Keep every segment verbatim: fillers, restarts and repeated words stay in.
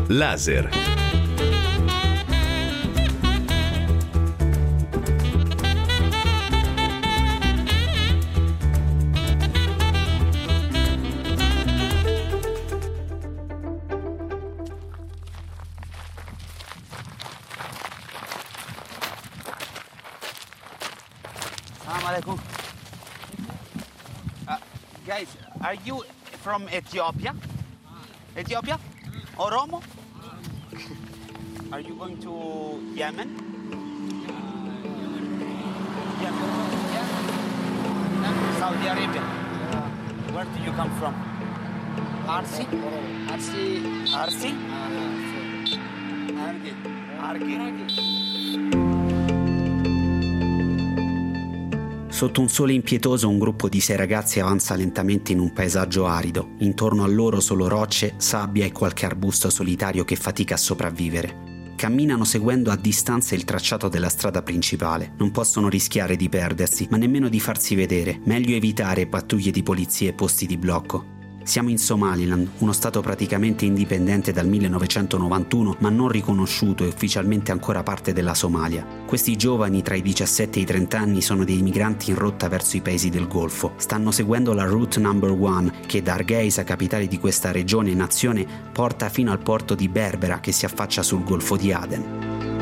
Laser. Assalamu alaikum. Uh, guys, are you from Ethiopia? Ethiopia? Oromo? Are you going to Yemen? Yemen? Yeah. Saudi Arabia? Where do you come from? Arsi? Arsi? Arsi? Argi. Argi. Sotto un sole impietoso un gruppo di sei ragazzi avanza lentamente in un paesaggio arido. Intorno a loro solo rocce, sabbia e qualche arbusto solitario che fatica a sopravvivere. Camminano seguendo a distanza il tracciato della strada principale. Non possono rischiare di perdersi, ma nemmeno di farsi vedere. Meglio evitare pattuglie di polizia e posti di blocco. Siamo in Somaliland, uno stato praticamente indipendente dal millenovecentonovantuno, ma non riconosciuto e ufficialmente ancora parte della Somalia. Questi giovani tra i diciassette e i trenta anni sono dei migranti in rotta verso i paesi del Golfo. Stanno seguendo la Route Number One, che da Hargeisa, capitale di questa regione e nazione, porta fino al porto di Berbera, che si affaccia sul Golfo di Aden.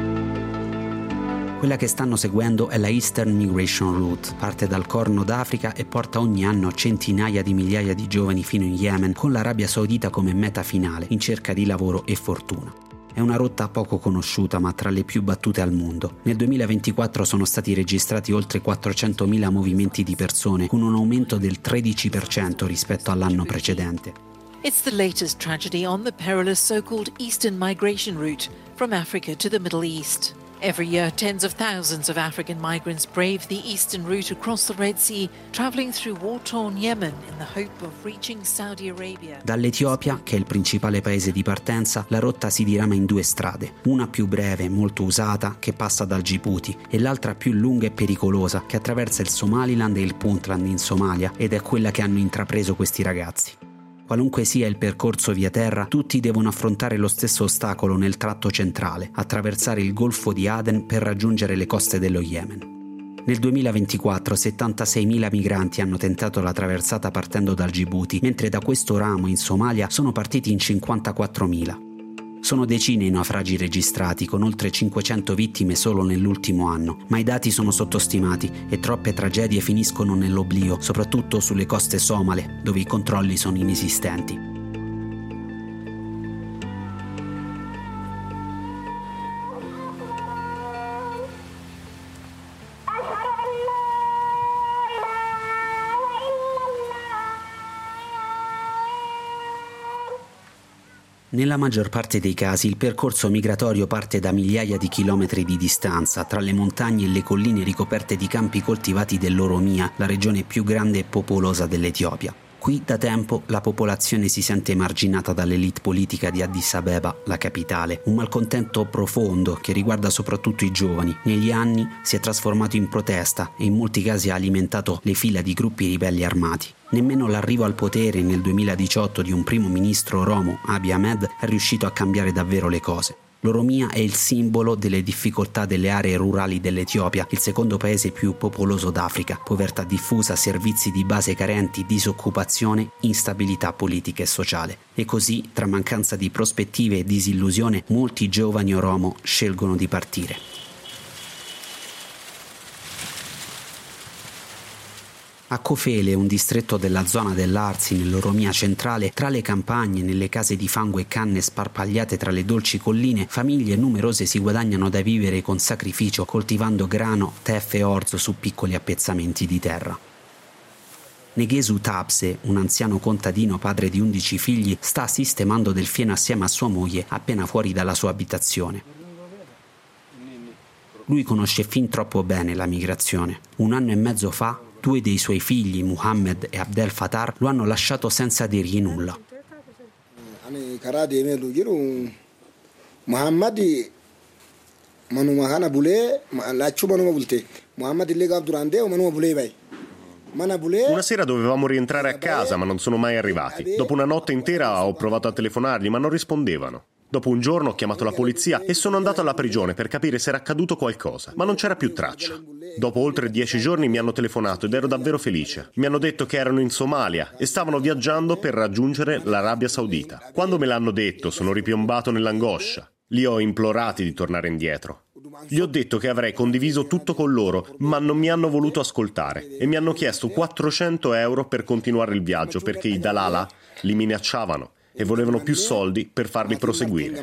Quella che stanno seguendo è la Eastern Migration Route, parte dal Corno d'Africa e porta ogni anno centinaia di migliaia di giovani fino in Yemen, con l'Arabia Saudita come meta finale, in cerca di lavoro e fortuna. È una rotta poco conosciuta, ma tra le più battute al mondo. Nel duemilaventiquattro sono stati registrati oltre quattrocentomila movimenti di persone, con un aumento del tredici per cento rispetto all'anno precedente. It's the latest tragedy on the perilous so-called Eastern Migration Route from Africa to the Middle East. Every year, tens of thousands of African migrants brave the eastern route across the Red Sea, traveling through war-torn Yemen in the hope of reaching Saudi Arabia. Dall'Etiopia, che è il principale paese di partenza, la rotta si dirama in due strade, una più breve, molto usata, che passa dal Djibouti, e l'altra più lunga e pericolosa, che attraversa il Somaliland e il Puntland in Somalia, ed è quella che hanno intrapreso questi ragazzi. Qualunque sia il percorso via terra, tutti devono affrontare lo stesso ostacolo nel tratto centrale, attraversare il Golfo di Aden per raggiungere le coste dello Yemen. Nel duemilaventiquattro settantaseimila migranti hanno tentato la traversata partendo dal Djibouti, mentre da questo ramo in Somalia sono partiti in cinquantaquattromila. Sono decine i naufragi registrati, con oltre cinquecento vittime solo nell'ultimo anno, ma i dati sono sottostimati e troppe tragedie finiscono nell'oblio, soprattutto sulle coste somale, dove i controlli sono inesistenti. Nella maggior parte dei casi il percorso migratorio parte da migliaia di chilometri di distanza, tra le montagne e le colline ricoperte di campi coltivati dell'Oromia, la regione più grande e popolosa dell'Etiopia. Qui da tempo la popolazione si sente emarginata dall'elite politica di Addis Abeba, la capitale, un malcontento profondo che riguarda soprattutto i giovani. Negli anni si è trasformato in protesta e in molti casi ha alimentato le fila di gruppi ribelli armati. Nemmeno l'arrivo al potere nel duemiladiciotto di un primo ministro oromo, Abiy Ahmed, è riuscito a cambiare davvero le cose. L'Oromia è il simbolo delle difficoltà delle aree rurali dell'Etiopia, il secondo paese più popoloso d'Africa. Povertà diffusa, servizi di base carenti, disoccupazione, instabilità politica e sociale. E così, tra mancanza di prospettive e disillusione, molti giovani oromo scelgono di partire. A Kofele, un distretto della zona dell'Arsi nell'Oromia centrale, tra le campagne, nelle case di fango e canne sparpagliate tra le dolci colline, famiglie numerose si guadagnano da vivere con sacrificio, coltivando grano, teff e orzo su piccoli appezzamenti di terra. Neghesu Tabse, un anziano contadino padre di undici figli, sta sistemando del fieno assieme a sua moglie appena fuori dalla sua abitazione. Lui conosce fin troppo bene la migrazione. Un anno e mezzo fa due dei suoi figli, Muhammad e Abdel Fattah, lo hanno lasciato senza dirgli nulla. Una sera dovevamo rientrare a casa, ma non sono mai arrivati. Dopo una notte intera ho provato a telefonargli, ma non rispondevano. Dopo un giorno ho chiamato la polizia e sono andato alla prigione per capire se era accaduto qualcosa, ma non c'era più traccia. Dopo oltre dieci giorni mi hanno telefonato ed ero davvero felice. Mi hanno detto che erano in Somalia e stavano viaggiando per raggiungere l'Arabia Saudita. Quando me l'hanno detto sono ripiombato nell'angoscia. Li ho implorati di tornare indietro. Gli ho detto che avrei condiviso tutto con loro, ma non mi hanno voluto ascoltare e mi hanno chiesto quattrocento euro per continuare il viaggio perché i Dalala li minacciavano e volevano più soldi per farli proseguire.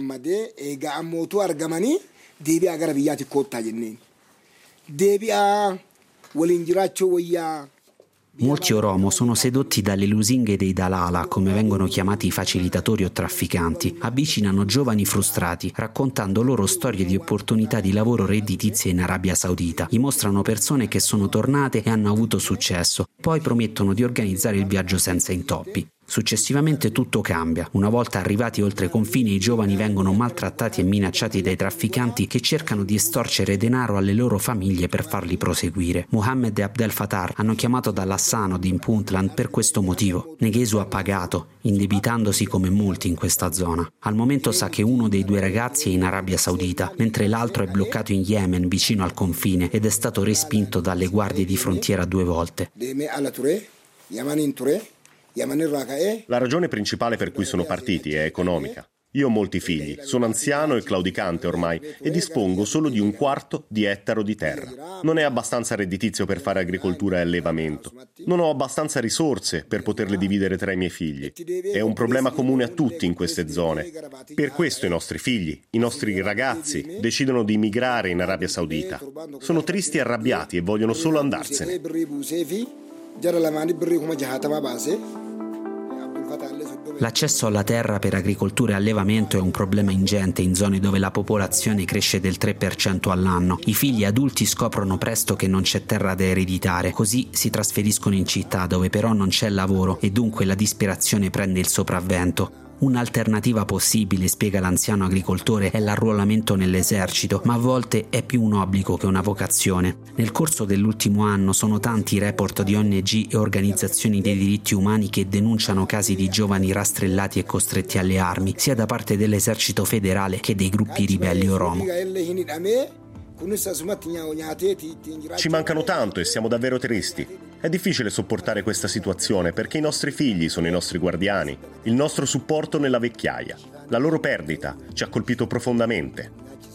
Molti Oromo sono sedotti dalle lusinghe dei Dalala, come vengono chiamati i facilitatori o trafficanti. Avvicinano giovani frustrati, raccontando loro storie di opportunità di lavoro redditizie in Arabia Saudita. Gli mostrano persone che sono tornate e hanno avuto successo. Poi promettono di organizzare il viaggio senza intoppi. Successivamente tutto cambia. Una volta arrivati oltre confine, i giovani vengono maltrattati e minacciati dai trafficanti che cercano di estorcere denaro alle loro famiglie per farli proseguire. Mohammed e Abdel Fattah hanno chiamato dall'Hassanod in Puntland per questo motivo. Neghesu ha pagato, indebitandosi come molti in questa zona. Al momento sa che uno dei due ragazzi è in Arabia Saudita, mentre l'altro è bloccato in Yemen vicino al confine ed è stato respinto dalle guardie di frontiera due volte. La ragione principale per cui sono partiti è economica. Io ho molti figli, sono anziano e claudicante ormai e dispongo solo di un quarto di ettaro di terra. Non è abbastanza redditizio per fare agricoltura e allevamento. Non ho abbastanza risorse per poterle dividere tra i miei figli. È un problema comune a tutti in queste zone. Per questo i nostri figli, i nostri ragazzi, decidono di migrare in Arabia Saudita. Sono tristi e arrabbiati e vogliono solo andarsene. L'accesso alla terra per agricoltura e allevamento è un problema ingente in zone dove la popolazione cresce del tre per cento all'anno. I figli adulti scoprono presto che non c'è terra da ereditare, così si trasferiscono in città dove però non c'è lavoro e dunque la disperazione prende il sopravvento. Un'alternativa possibile, spiega l'anziano agricoltore, è l'arruolamento nell'esercito, ma a volte è più un obbligo che una vocazione. Nel corso dell'ultimo anno sono tanti i report di O N G e organizzazioni dei diritti umani che denunciano casi di giovani rastrellati e costretti alle armi, sia da parte dell'esercito federale che dei gruppi ribelli Oromo. Ci mancano tanto e siamo davvero tristi. È difficile sopportare questa situazione perché i nostri figli sono i nostri guardiani, il nostro supporto nella vecchiaia. La loro perdita ci ha colpito profondamente.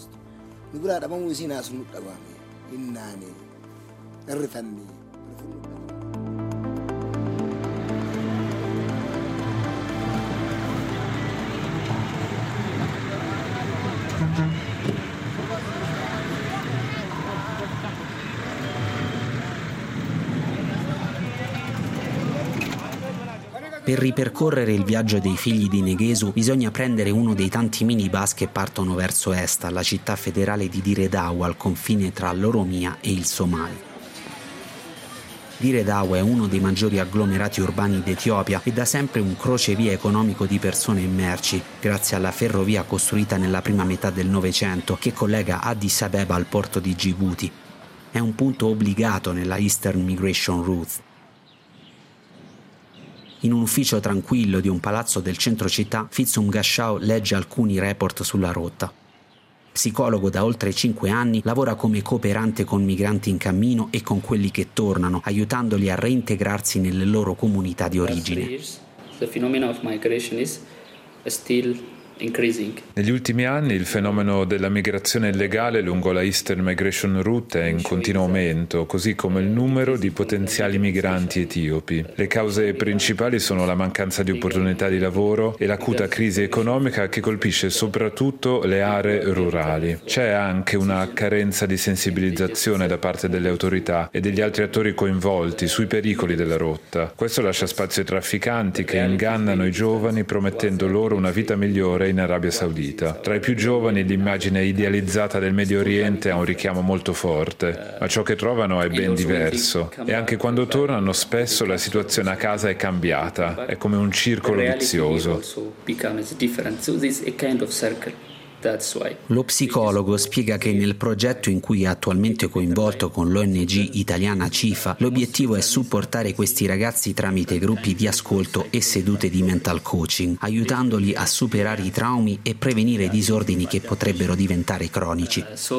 Per ripercorrere il viaggio dei figli di Neghesu bisogna prendere uno dei tanti minibus che partono verso est, alla città federale di Dire Dawa, al confine tra l'Oromia e il Somalia. Dire Dawa è uno dei maggiori agglomerati urbani d'Etiopia e da sempre un crocevia economico di persone e merci, grazie alla ferrovia costruita nella prima metà del Novecento che collega Addis Abeba al porto di Djibouti. È un punto obbligato nella Eastern Migration Route. In un ufficio tranquillo di un palazzo del centro città, Fitsum Gashau legge alcuni report sulla rotta. Psicologo da oltre cinque anni, lavora come cooperante con migranti in cammino e con quelli che tornano, aiutandoli a reintegrarsi nelle loro comunità di origine. The phenomenon of migration is still increasing. Negli ultimi anni il fenomeno della migrazione illegale lungo la Eastern Migration Route è in continuo aumento, così come il numero di potenziali migranti etiopi. Le cause principali sono la mancanza di opportunità di lavoro e l'acuta crisi economica che colpisce soprattutto le aree rurali. C'è anche una carenza di sensibilizzazione da parte delle autorità e degli altri attori coinvolti sui pericoli della rotta. Questo lascia spazio ai trafficanti che ingannano i giovani promettendo loro una vita migliore in Arabia Saudita. Tra i più giovani l'immagine idealizzata del Medio Oriente ha un richiamo molto forte, ma ciò che trovano è ben diverso e anche quando tornano spesso la situazione a casa è cambiata, è come un circolo vizioso. Lo psicologo spiega che nel progetto in cui è attualmente coinvolto con l'O N G italiana CIFA, l'obiettivo è supportare questi ragazzi tramite gruppi di ascolto e sedute di mental coaching, aiutandoli a superare i traumi e prevenire disordini che potrebbero diventare cronici.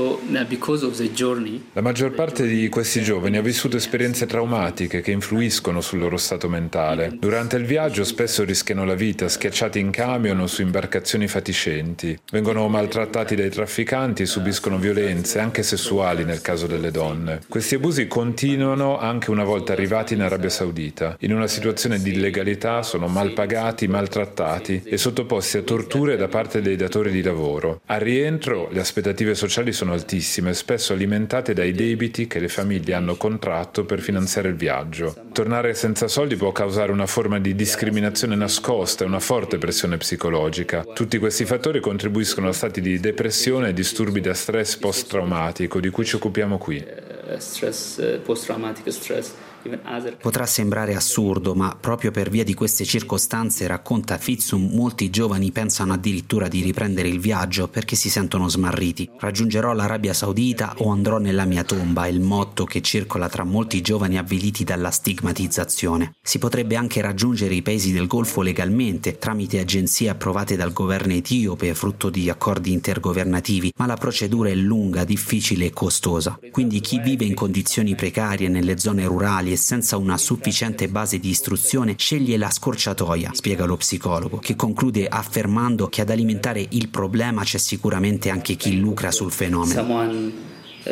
La maggior parte di questi giovani ha vissuto esperienze traumatiche che influiscono sul loro stato mentale. Durante il viaggio spesso rischiano la vita schiacciati in camion o su imbarcazioni fatiscenti. Vengono maltrattati dai trafficanti e subiscono violenze, anche sessuali nel caso delle donne. Questi abusi continuano anche una volta arrivati in Arabia Saudita. In una situazione di illegalità sono mal pagati, maltrattati e sottoposti a torture da parte dei datori di lavoro. Al rientro le aspettative sociali sono altissime, spesso alimentate dai debiti che le famiglie hanno contratto per finanziare il viaggio. Tornare senza soldi può causare una forma di discriminazione nascosta e una forte pressione psicologica. Tutti questi fattori contribuiscono a stati di depressione e disturbi da stress post-traumatico di cui ci occupiamo qui. Stress, post-traumatico stress. Potrà sembrare assurdo, ma proprio per via di queste circostanze, racconta Fitsum, molti giovani pensano addirittura di riprendere il viaggio perché si sentono smarriti. Raggiungerò l'Arabia Saudita o andrò nella mia tomba, è il motto che circola tra molti giovani avviliti dalla stigmatizzazione. Si potrebbe anche raggiungere i paesi del Golfo legalmente, tramite agenzie approvate dal governo etiope, frutto di accordi intergovernativi, ma la procedura è lunga, difficile e costosa. Quindi chi vive in condizioni precarie nelle zone rurali e senza una sufficiente base di istruzione sceglie la scorciatoia, spiega lo psicologo, che conclude affermando che ad alimentare il problema c'è sicuramente anche chi lucra sul fenomeno.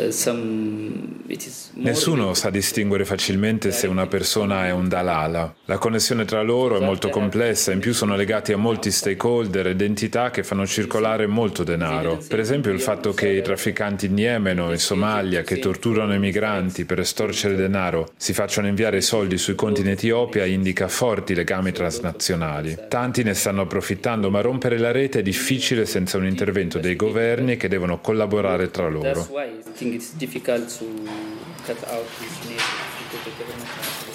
Nessuno sa distinguere facilmente se una persona è un dalala. La connessione tra loro è molto complessa, in più sono legati a molti stakeholder ed entità che fanno circolare molto denaro. Per esempio il fatto che i trafficanti in Yemen o in Somalia, che torturano i migranti per estorcere denaro, si facciano inviare soldi sui conti in Etiopia indica forti legami transnazionali. Tanti ne stanno approfittando, ma rompere la rete è difficile senza un intervento dei governi che devono collaborare tra loro. It's difficult to cut out this need to the government.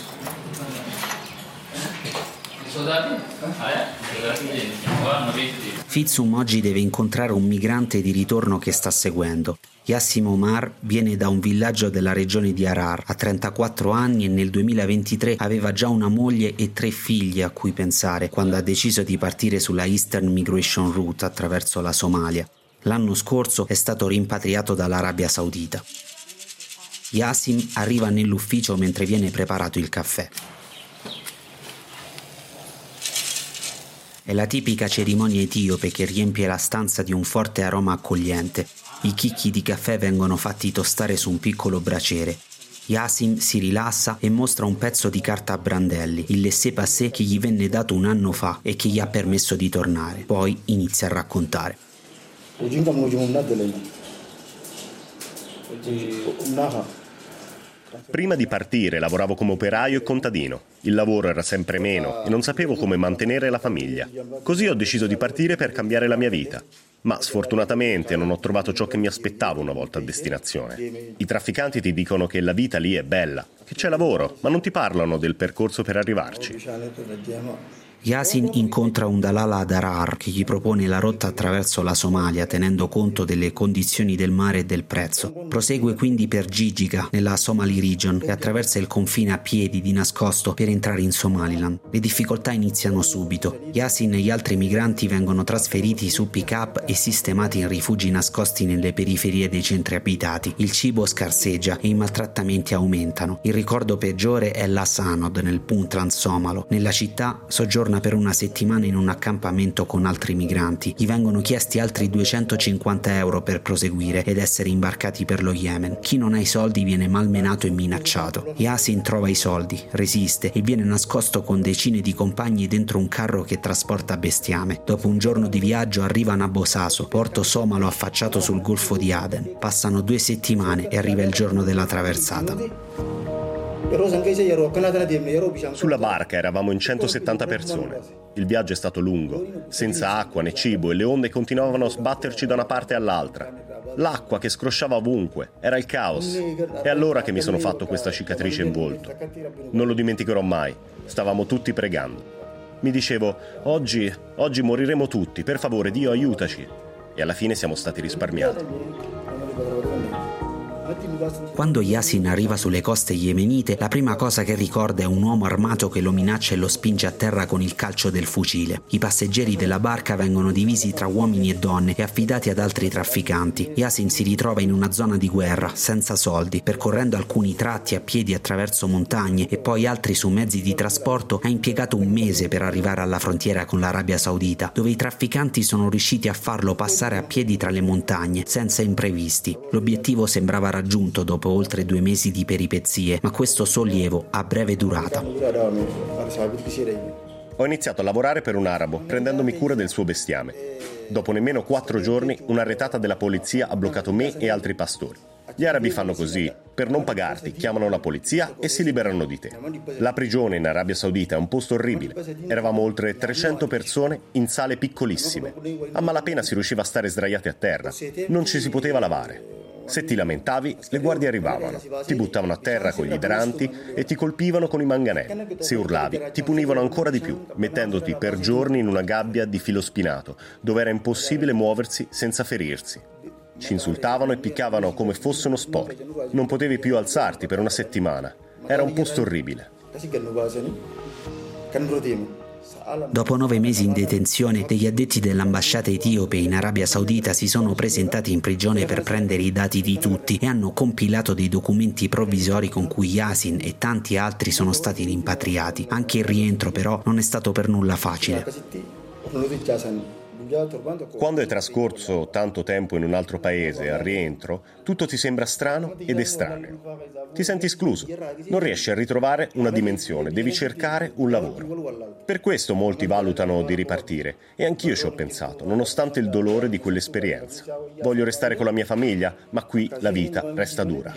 Fitsum oggi deve incontrare un migrante di ritorno che sta seguendo. Yassim Omar viene da un villaggio della regione di Harar, ha trentaquattro anni e nel duemilaventitré aveva già una moglie e tre figli a cui pensare quando ha deciso di partire sulla Eastern Migration Route attraverso la Somalia. L'anno scorso è stato rimpatriato dall'Arabia Saudita. Yassim arriva nell'ufficio mentre viene preparato il caffè. È la tipica cerimonia etiope che riempie la stanza di un forte aroma accogliente. I chicchi di caffè vengono fatti tostare su un piccolo braciere. Yassim si rilassa e mostra un pezzo di carta a brandelli, il laissez-passer che gli venne dato un anno fa e che gli ha permesso di tornare. Poi inizia a raccontare. Prima di partire lavoravo come operaio e contadino. Il lavoro era sempre meno e non sapevo come mantenere la famiglia. Così ho deciso di partire per cambiare la mia vita. Ma sfortunatamente non ho trovato ciò che mi aspettavo una volta a destinazione. I trafficanti ti dicono che la vita lì è bella, che c'è lavoro, ma non ti parlano del percorso per arrivarci. Yassin incontra un dalala ad Harar che gli propone la rotta attraverso la Somalia tenendo conto delle condizioni del mare e del prezzo. Prosegue quindi per Jijiga nella Somali Region e attraversa il confine a piedi di nascosto per entrare in Somaliland. Le difficoltà iniziano subito. Yassin e gli altri migranti vengono trasferiti su pick-up e sistemati in rifugi nascosti nelle periferie dei centri abitati. Il cibo scarseggia e i maltrattamenti aumentano. Il ricordo peggiore è la Sanod nel Puntland somalo. Nella città soggiorna per una settimana in un accampamento con altri migranti. Gli vengono chiesti altri duecentocinquanta euro per proseguire ed essere imbarcati per lo Yemen. Chi non ha i soldi viene malmenato e minacciato. Yassin trova i soldi, resiste e viene nascosto con decine di compagni dentro un carro che trasporta bestiame. Dopo un giorno di viaggio arrivano a Bosaso, porto somalo affacciato sul Golfo di Aden. Passano due settimane e arriva il giorno della traversata. Sulla barca eravamo in centosettanta persone. Il viaggio è stato lungo, senza acqua né cibo e le onde continuavano a sbatterci da una parte all'altra. L'acqua che scrosciava ovunque, era il caos. È allora che mi sono fatto questa cicatrice in volto. Non lo dimenticherò mai, stavamo tutti pregando. Mi dicevo, oggi, oggi moriremo tutti, per favore Dio aiutaci. e alla fine siamo stati risparmiati. Quando Yasin arriva sulle coste yemenite, la prima cosa che ricorda è un uomo armato che lo minaccia e lo spinge a terra con il calcio del fucile. I passeggeri della barca vengono divisi tra uomini e donne e affidati ad altri trafficanti. Yasin si ritrova in una zona di guerra, senza soldi, percorrendo alcuni tratti a piedi attraverso montagne e poi altri su mezzi di trasporto. Ha impiegato un mese per arrivare alla frontiera con l'Arabia Saudita, dove i trafficanti sono riusciti a farlo passare a piedi tra le montagne, senza imprevisti. L'obiettivo sembrava raggiunto dopo oltre due mesi di peripezie, ma questo sollievo ha breve durata. Ho iniziato a lavorare per un arabo, prendendomi cura del suo bestiame. Dopo nemmeno quattro giorni, una retata della polizia ha bloccato me e altri pastori. Gli arabi fanno così: per non pagarti, chiamano la polizia e si liberano di te. La prigione in Arabia Saudita è un posto orribile. Eravamo oltre trecento persone in sale piccolissime. A malapena si riusciva a stare sdraiati a terra. Non ci si poteva lavare. Se ti lamentavi, le guardie arrivavano, ti buttavano a terra con gli idranti e ti colpivano con i manganelli. Se urlavi, ti punivano ancora di più, mettendoti per giorni in una gabbia di filo spinato, dove era impossibile muoversi senza ferirsi. Ci insultavano e piccavano come fosse uno sport. Non potevi più alzarti per una settimana. Era un posto orribile. Dopo nove mesi in detenzione, degli addetti dell'ambasciata etiope in Arabia Saudita si sono presentati in prigione per prendere i dati di tutti e hanno compilato dei documenti provvisori con cui Yasin e tanti altri sono stati rimpatriati. Anche il rientro però non è stato per nulla facile. Quando è trascorso tanto tempo in un altro paese, al rientro, tutto ti sembra strano ed estraneo. Ti senti escluso, non riesci a ritrovare una dimensione, devi cercare un lavoro. Per questo molti valutano di ripartire, e anch'io ci ho pensato, nonostante il dolore di quell'esperienza. Voglio restare con la mia famiglia, ma qui la vita resta dura.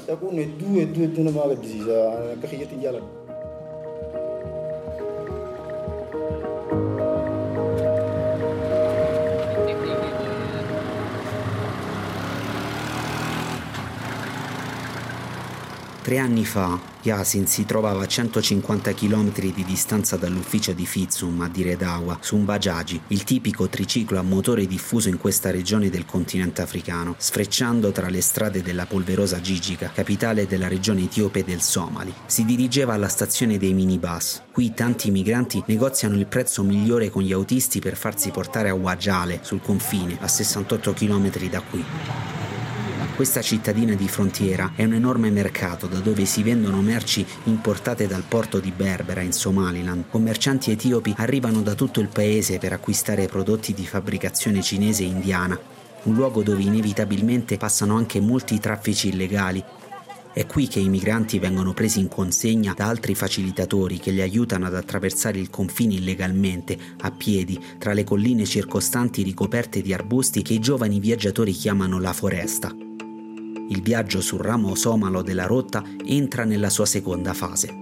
Tre anni fa Yasin si trovava a centocinquanta chilometri di distanza dall'ufficio di Fizum a Dire Dawa su un Bajaji, il tipico triciclo a motore diffuso in questa regione del continente africano, sfrecciando tra le strade della polverosa Gigica, capitale della regione etiope del Somali. Si dirigeva alla stazione dei minibus. Qui tanti migranti negoziano il prezzo migliore con gli autisti per farsi portare a Wajale, sul confine, a sessantotto chilometri da qui. Questa cittadina di frontiera è un enorme mercato da dove si vendono merci importate dal porto di Berbera in Somaliland. Commercianti etiopi arrivano da tutto il paese per acquistare prodotti di fabbricazione cinese e indiana, un luogo dove inevitabilmente passano anche molti traffici illegali. È qui che i migranti vengono presi in consegna da altri facilitatori che li aiutano ad attraversare il confine illegalmente, a piedi, tra le colline circostanti ricoperte di arbusti che i giovani viaggiatori chiamano la foresta. Il viaggio sul ramo somalo della rotta entra nella sua seconda fase.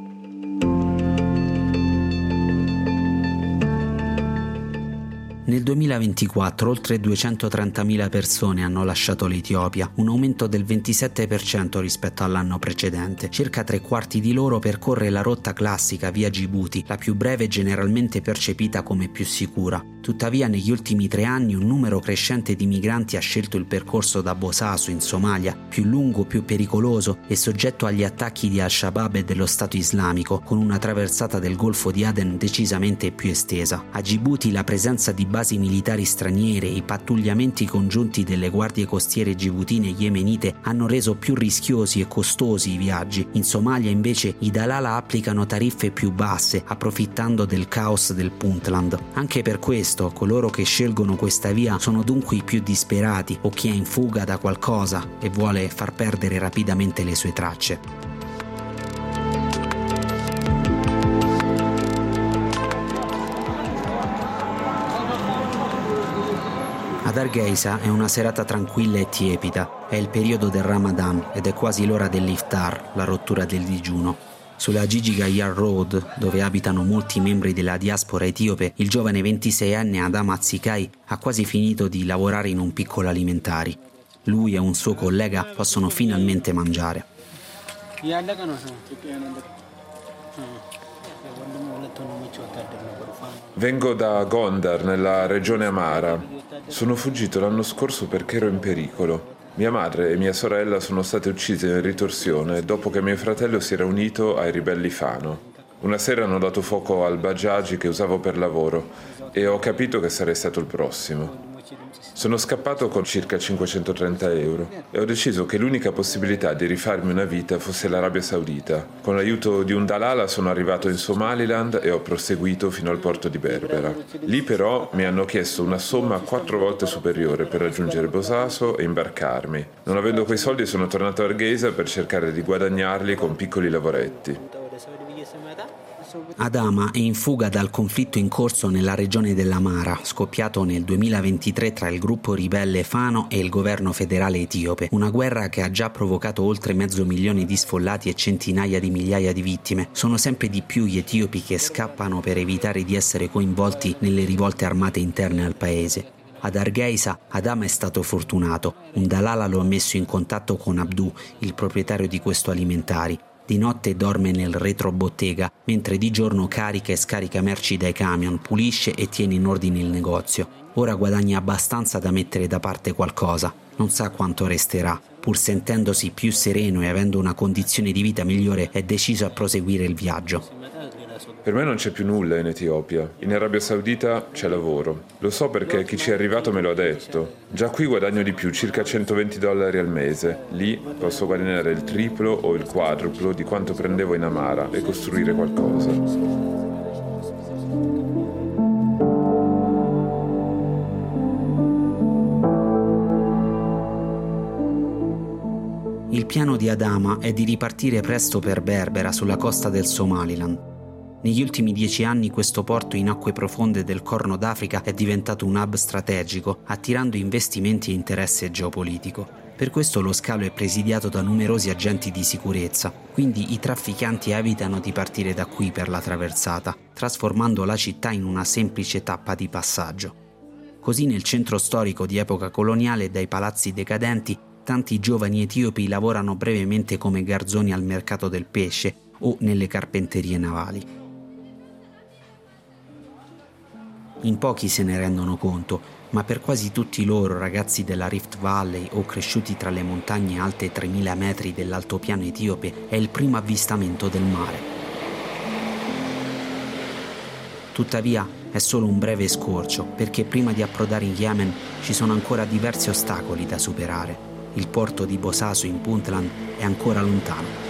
Nel duemilaventiquattro oltre duecentotrentamila persone hanno lasciato l'Etiopia, un aumento del ventisette per cento rispetto all'anno precedente. Circa tre quarti di loro percorre la rotta classica via Gibuti, la più breve e generalmente percepita come più sicura. Tuttavia negli ultimi tre anni un numero crescente di migranti ha scelto il percorso da Bosaso in Somalia, più lungo, più pericoloso e soggetto agli attacchi di Al-Shabaab e dello Stato Islamico, con una traversata del Golfo di Aden decisamente più estesa. A Gibuti la presenza di basi militari straniere e i pattugliamenti congiunti delle guardie costiere gibutine e yemenite hanno reso più rischiosi e costosi i viaggi. In Somalia invece i Dalala applicano tariffe più basse, approfittando del caos del Puntland. Anche per questo coloro che scelgono questa via sono dunque i più disperati o chi è in fuga da qualcosa e vuole far perdere rapidamente le sue tracce. Ad Hargeisa è una serata tranquilla e tiepida, è il periodo del Ramadan ed è quasi l'ora dell'iftar, la rottura del digiuno. Sulla Gigiga Yar Road, dove abitano molti membri della diaspora etiope, il giovane ventiseienne Adam Azikai ha quasi finito di lavorare in un piccolo alimentari. Lui e un suo collega possono finalmente mangiare. Vengo da Gondar, nella regione Amara. Sono fuggito l'anno scorso perché ero in pericolo. Mia madre e mia sorella sono state uccise in ritorsione dopo che mio fratello si era unito ai ribelli Fano. Una sera hanno dato fuoco al Bajaj che usavo per lavoro e ho capito che sarei stato il prossimo. Sono scappato con circa cinquecentotrenta euro e ho deciso che l'unica possibilità di rifarmi una vita fosse l'Arabia Saudita. Con l'aiuto di un dalala sono arrivato in Somaliland e ho proseguito fino al porto di Berbera. Lì però mi hanno chiesto una somma quattro volte superiore per raggiungere Bosaso e imbarcarmi. Non avendo quei soldi sono tornato a Hargeisa per cercare di guadagnarli con piccoli lavoretti. Adama è in fuga dal conflitto in corso nella regione dell'Amara, scoppiato nel duemilaventitré tra il gruppo ribelle Fano e il governo federale etiope, una guerra che ha già provocato oltre mezzo milione di sfollati e centinaia di migliaia di vittime. Sono sempre di più gli etiopi che scappano per evitare di essere coinvolti nelle rivolte armate interne al paese. Ad Hargeisa Adama è stato fortunato, un dalala lo ha messo in contatto con Abdu, il proprietario di questo alimentari. Di notte dorme nel retrobottega, mentre di giorno carica e scarica merci dai camion, pulisce e tiene in ordine il negozio. Ora guadagna abbastanza da mettere da parte qualcosa, non sa quanto resterà. Pur sentendosi più sereno e avendo una condizione di vita migliore, è deciso a proseguire il viaggio. Per me non c'è più nulla in Etiopia. In Arabia Saudita c'è lavoro. Lo so perché chi ci è arrivato me lo ha detto. Già qui guadagno di più, circa centoventi dollari al mese. Lì posso guadagnare il triplo o il quadruplo di quanto prendevo in Amara e costruire qualcosa. Il piano di Adama è di ripartire presto per Berbera, sulla costa del Somaliland. Negli ultimi dieci anni questo porto in acque profonde del Corno d'Africa è diventato un hub strategico, attirando investimenti e interesse geopolitico. Per questo lo scalo è presidiato da numerosi agenti di sicurezza, quindi i trafficanti evitano di partire da qui per la traversata, trasformando la città in una semplice tappa di passaggio. Così nel centro storico di epoca coloniale, dai palazzi decadenti, tanti giovani etiopi lavorano brevemente come garzoni al mercato del pesce o nelle carpenterie navali. In pochi se ne rendono conto, ma per quasi tutti loro, ragazzi della Rift Valley o cresciuti tra le montagne alte tremila metri dell'altopiano etiope, è il primo avvistamento del mare. Tuttavia è solo un breve scorcio, perché prima di approdare in Yemen ci sono ancora diversi ostacoli da superare. Il porto di Bosaso in Puntland è ancora lontano.